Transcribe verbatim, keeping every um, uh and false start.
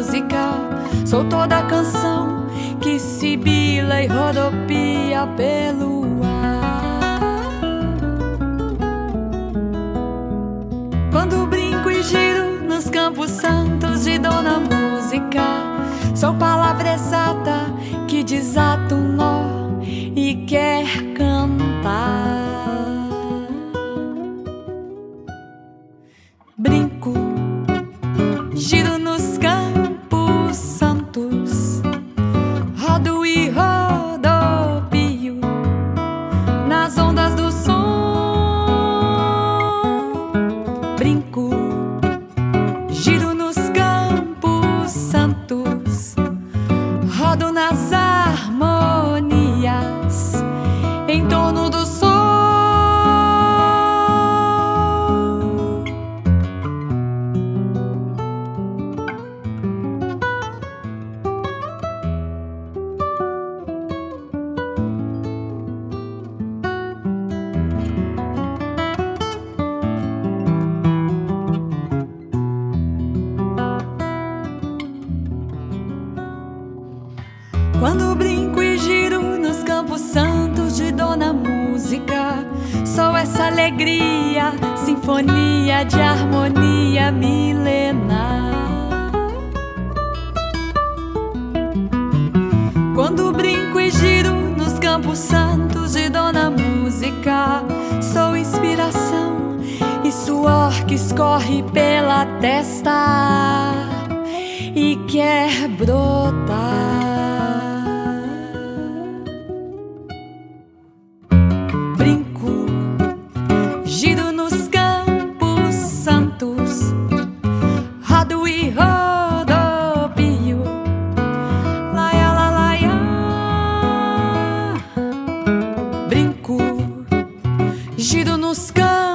música. Sou toda a canção que sibila e rodopia pelo ar. Quando brinco e giro nos campos santos de Dona Música, sou palavra exata que desata um nó e quer cantar. Brinco, giro nos campos santos, rodo e rodopio nas ondas do som. Brinco, giro nos campos santos, rodo nas harmonias em torno do sol. Quando brinco e giro nos campos santos de Dona Música, sou essa alegria, sinfonia de harmonia milenar. Quando brinco e giro nos campos santos de Dona Música, sou inspiração e suor que escorre pela testa e quer brotar. Brinco, giro nos campos santos, rodo e rodopio, laia, la, laia. Brinco, giro nos campos